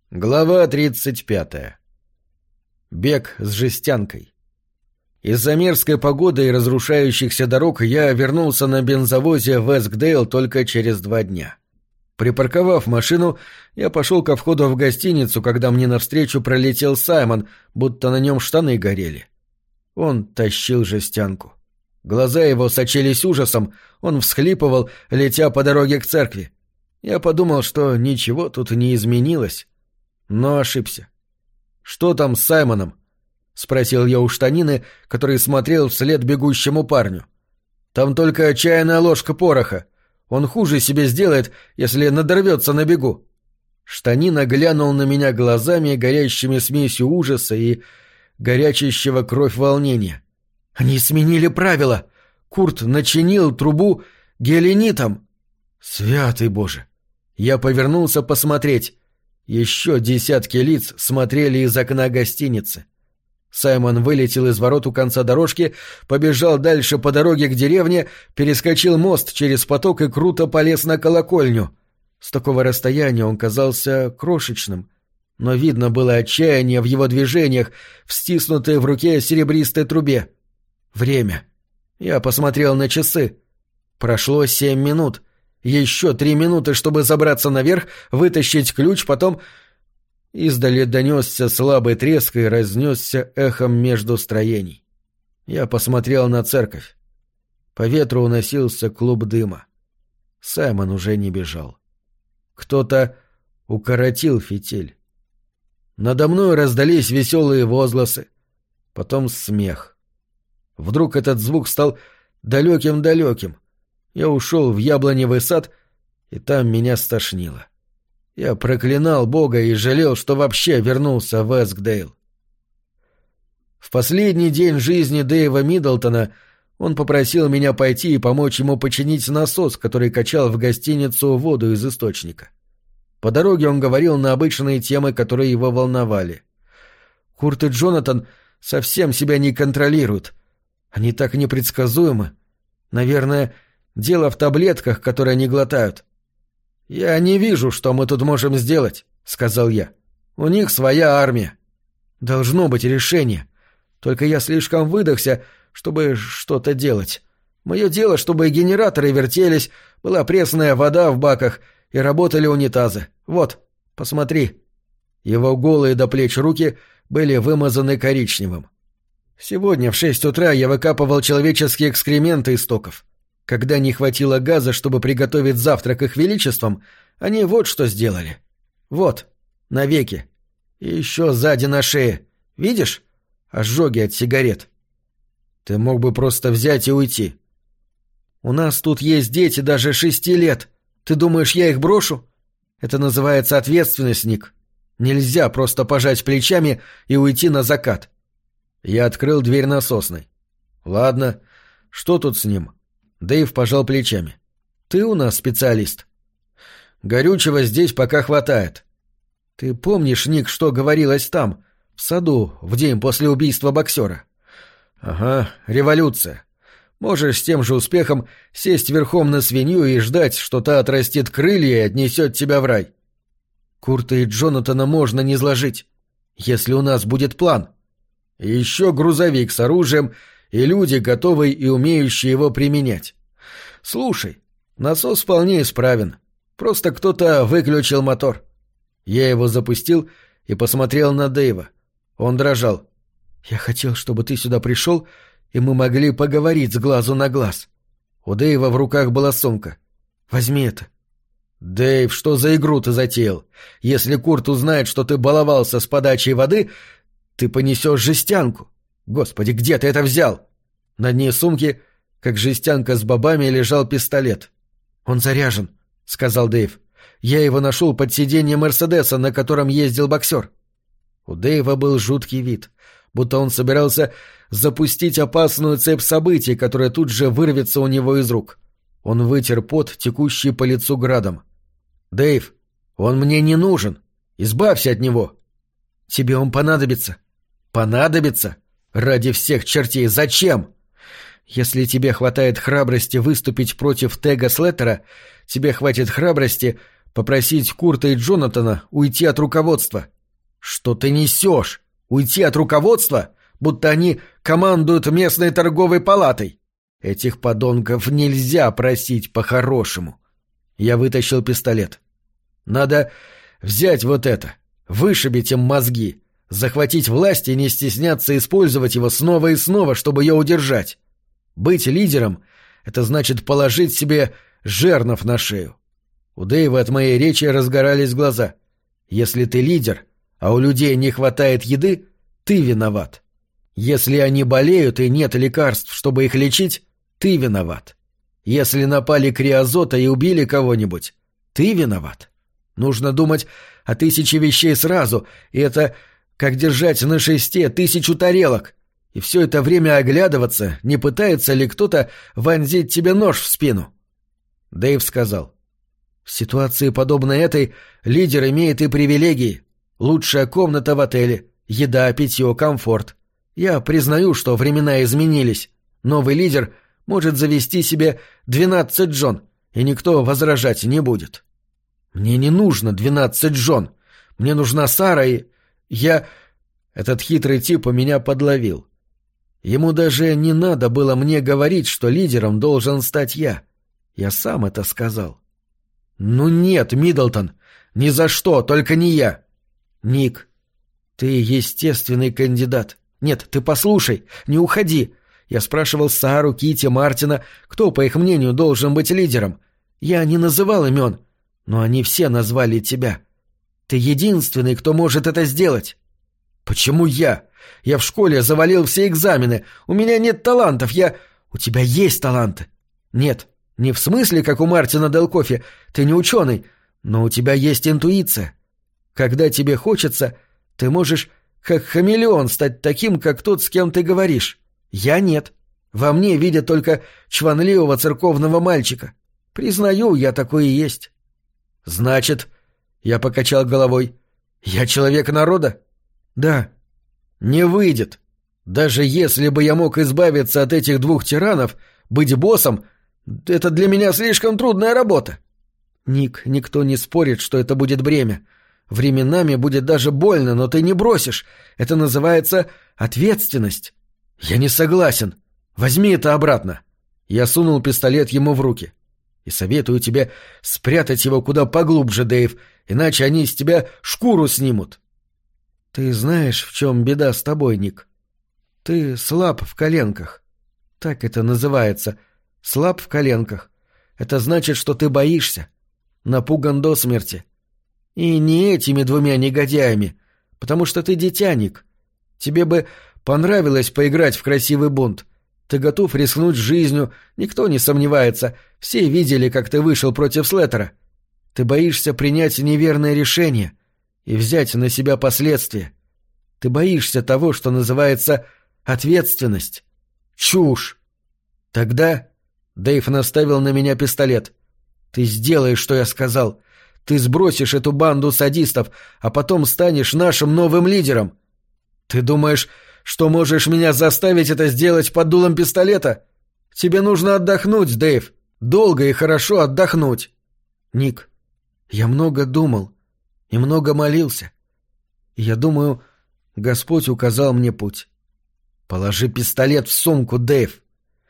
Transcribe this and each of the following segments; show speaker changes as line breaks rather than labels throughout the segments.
Глава 35. Бег с жестянкой. Из-за мерзкой погоды и разрушающихся дорог я вернулся на бензовозе в Эскдейл только через 2 дня. Припарковав машину, я пошел ко входу в гостиницу, когда мне навстречу пролетел Саймон, будто на нем штаны горели. Он тащил жестянку. Глаза его сочились ужасом, он всхлипывал, летя по дороге к церкви. Я подумал, что ничего тут не изменилось. Но ошибся. «Что там с Саймоном?» — спросил я у штанины, который смотрел вслед бегущему парню. «Там только чайная ложка пороха. Он хуже себе сделает, если надорвется на бегу». Штанина глянул на меня глазами, горящими смесью ужаса и горячащего кровь волнения. «Они сменили правила. Курт начинил трубу геленитом». «Святый Боже!» Я повернулся посмотреть. Еще десятки лиц смотрели из окна гостиницы. Саймон вылетел из ворот у конца дорожки, побежал дальше по дороге к деревне, перескочил мост через поток и круто полез на колокольню. С такого расстояния он казался крошечным, но видно было отчаяние в его движениях, в стиснутой в руке серебристой трубе. Время. Я посмотрел на часы. Прошло 7 минут. Еще 3 минуты, чтобы забраться наверх, вытащить ключ, потом... Издали донесся слабый треск и разнесся эхом между строений. Я посмотрел на церковь. По ветру уносился клуб дыма. Саймон уже не бежал. Кто-то укоротил фитиль. Надо мной раздались веселые возгласы. Потом смех. Вдруг этот звук стал далеким-далеким. Я ушел в яблоневый сад, и там меня стошнило. Я проклинал Бога и жалел, что вообще вернулся в Эскдейл. В последний день жизни Дэйва Миддлтона он попросил меня пойти и помочь ему починить насос, который качал в гостиницу воду из источника. По дороге он говорил на обычные темы, которые его волновали. Курт и Джонатан совсем себя не контролируют. Они так непредсказуемы. Наверное, дело в таблетках, которые они глотают. «Я не вижу, что мы тут можем сделать», — сказал я. «У них своя армия». «Должно быть решение. Только я слишком выдохся, чтобы что-то делать. Мое дело, чтобы генераторы вертелись, была пресная вода в баках и работали унитазы. Вот, посмотри». Его голые до плеч руки были вымазаны коричневым. «Сегодня в 6 утра я выкапывал человеческие экскременты из стоков. Когда не хватило газа, чтобы приготовить завтрак их величеством, они вот что сделали. Вот, навеки. И еще сзади на шее. Видишь? Ожоги от сигарет. Ты мог бы просто взять и уйти. У нас тут есть дети даже 6 лет. Ты думаешь, я их брошу? Это называется ответственность, Ник. Нельзя просто пожать плечами и уйти на закат. Я открыл дверь насосной. Ладно, что тут с ним? Дэйв пожал плечами. «Ты у нас специалист. Горючего здесь пока хватает. Ты помнишь, Ник, что говорилось там, в саду, в день после убийства боксера?» «Ага, революция. Можешь с тем же успехом сесть верхом на свинью и ждать, что та отрастит крылья и отнесет тебя в рай. Курта и Джонатана можно не сложить, если у нас будет план. И еще грузовик с оружием и люди, готовые и умеющие его применять. Слушай, насос вполне исправен. Просто кто-то выключил мотор». Я его запустил и посмотрел на Дэйва. Он дрожал. «Я хотел, чтобы ты сюда пришел, и мы могли поговорить с глазу на глаз». У Дэйва в руках была сумка. «Возьми это». «Дэйв, что за игру ты затеял? Если Курт узнает, что ты баловался с подачей воды, ты понесешь жестянку. Господи, где ты это взял?» На дне сумки, как жестянка с бобами, лежал пистолет. «Он заряжен», — сказал Дэйв. «Я его нашел под сиденьем Мерседеса, на котором ездил боксер». У Дэйва был жуткий вид, будто он собирался запустить опасную цепь событий, которая тут же вырвется у него из рук. Он вытер пот, текущий по лицу градом. «Дэйв, он мне не нужен. Избавься от него». «Тебе он понадобится». «Понадобится? Ради всех чертей, зачем?» «Если тебе хватает храбрости выступить против Тега Слеттера, тебе хватит храбрости попросить Курта и Джонатана уйти от руководства». «Что ты несешь? Уйти от руководства? Будто они командуют местной торговой палатой. Этих подонков нельзя просить по-хорошему». Я вытащил пистолет. «Надо взять вот это, вышибить им мозги, захватить власть и не стесняться использовать его снова и снова, чтобы ее удержать. Быть лидером — это значит положить себе жернов на шею». У Дэйва от моей речи разгорались глаза. «Если ты лидер, а у людей не хватает еды, ты виноват. Если они болеют и нет лекарств, чтобы их лечить, ты виноват. Если напали криозота и убили кого-нибудь, ты виноват. Нужно думать о 1000 вещей сразу, и это как держать на шесте 1000 тарелок. И все это время оглядываться, не пытается ли кто-то вонзить тебе нож в спину». Дэйв сказал: «В ситуации, подобной этой, лидер имеет и привилегии. Лучшая комната в отеле, еда, питье, комфорт. Я признаю, что времена изменились. Новый лидер может завести себе 12 жен, и никто возражать не будет. Мне не нужно 12 жен. Мне нужна Сара, и я...» Этот хитрый тип у меня подловил. Ему даже не надо было мне говорить, что лидером должен стать я. Я сам это сказал. «Ну нет, Миддлтон, ни за что, только не я». «Ник, ты естественный кандидат. Нет, ты послушай, не уходи. Я спрашивал Сару, Кити, Мартина, кто, по их мнению, должен быть лидером. Я не называл имен, но они все назвали тебя. Ты единственный, кто может это сделать». «Почему я? Я в школе завалил все экзамены. У меня нет талантов. У тебя есть таланты. Нет, не в смысле, как у Мартина Дел Кофи. Ты не ученый, но у тебя есть интуиция. Когда тебе хочется, ты можешь, как хамелеон, стать таким, как тот, с кем ты говоришь. Я нет. Во мне видят только чванливого церковного мальчика. Признаю, я такой и есть». «Значит...» — я покачал головой. «Я человек народа?» «Да». «Не выйдет. Даже если бы я мог избавиться от этих 2 тиранов, быть боссом — это для меня слишком трудная работа». «Ник, никто не спорит, что это будет бремя. Временами будет даже больно, но ты не бросишь. Это называется ответственность». «Я не согласен. Возьми это обратно». Я сунул пистолет ему в руки. «И советую тебе спрятать его куда поглубже, Дэйв, иначе они из тебя шкуру снимут». «Ты знаешь, в чем беда с тобой, Ник? Ты слаб в коленках. Так это называется. Слаб в коленках. Это значит, что ты боишься. Напуган до смерти. И не этими 2 негодяями, потому что ты дитя, Ник. Тебе бы понравилось поиграть в красивый бунт. Ты готов рискнуть жизнью, никто не сомневается. Все видели, как ты вышел против Слеттера. Ты боишься принять неверное решение и взять на себя последствия. Ты боишься того, что называется ответственность. Чушь. Тогда...» Дэйв наставил на меня пистолет. «Ты сделаешь, что я сказал. Ты сбросишь эту банду садистов, а потом станешь нашим новым лидером. Ты думаешь, что можешь меня заставить это сделать под дулом пистолета? Тебе нужно отдохнуть, Дэйв. Долго и хорошо отдохнуть». «Ник, я много думал и много молился. И я думаю, Господь указал мне путь. Положи пистолет в сумку, Дэйв.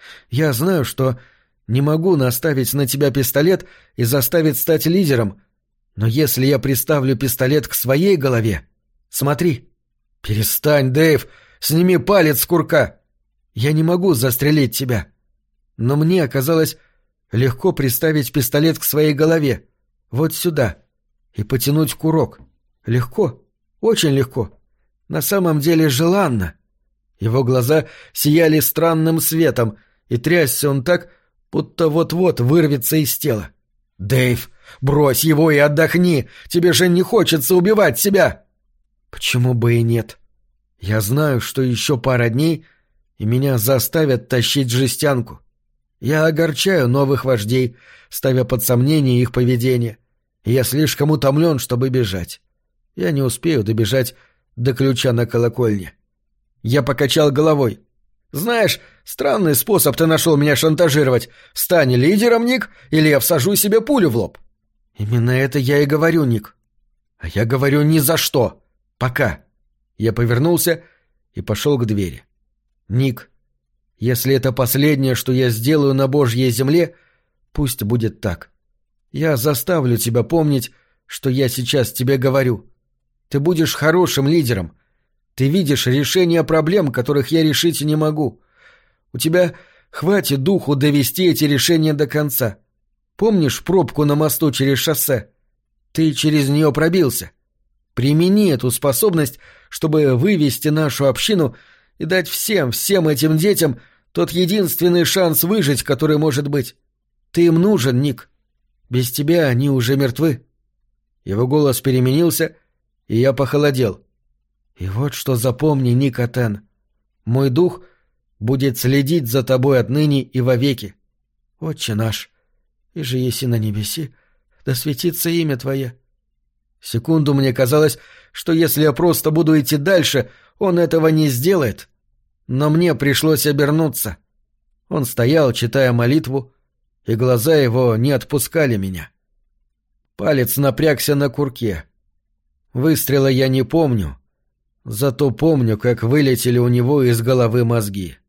Я знаю, что не могу наставить на тебя пистолет и заставить стать лидером, но если я приставлю пистолет к своей голове... Смотри». «Перестань, Дэйв, сними палец с курка. Я не могу застрелить тебя. Но мне оказалось легко приставить пистолет к своей голове, вот сюда, и потянуть курок. Легко, очень легко. На самом деле желанно». Его глаза сияли странным светом, и трясся он так, будто вот-вот вырвется из тела. «Дэйв, брось его и отдохни! Тебе же не хочется убивать себя!» «Почему бы и нет? Я знаю, что еще пара дней, и меня заставят тащить жестянку. Я огорчаю новых вождей, ставя под сомнение их поведение. И я слишком утомлен, чтобы бежать. Я не успею добежать до ключа на колокольне». Я покачал головой. «Знаешь, странный способ ты нашел меня шантажировать. Стань лидером, Ник, или я всажу себе пулю в лоб». Именно это я и говорю, Ник. А я говорю ни за что. Пока. Я повернулся и пошел к двери. Ник, если это последнее, что я сделаю на Божьей земле, пусть будет так. Я заставлю тебя помнить, что я сейчас тебе говорю. Ты будешь хорошим лидером. Ты видишь решение проблем, которых я решить не могу. У тебя хватит духу довести эти решения до конца. Помнишь пробку на мосту через шоссе? Ты через нее пробился. Примени эту способность, чтобы вывести нашу общину и дать всем этим детям тот единственный шанс выжить, который может быть. Ты им нужен, Ник. Без тебя они уже мертвы». Его голос переменился, и я похолодел. «И вот что запомни, Ник Атен. Мой дух будет следить за тобой отныне и вовеки. Отче наш, и же еси на небеси, да светится имя Твое». Секунду мне казалось, что если я просто буду идти дальше, он этого не сделает. Но мне пришлось обернуться. Он стоял, читая молитву, и глаза его не отпускали меня. Палец напрягся на курке. Выстрела я не помню, зато помню, как вылетели у него из головы мозги.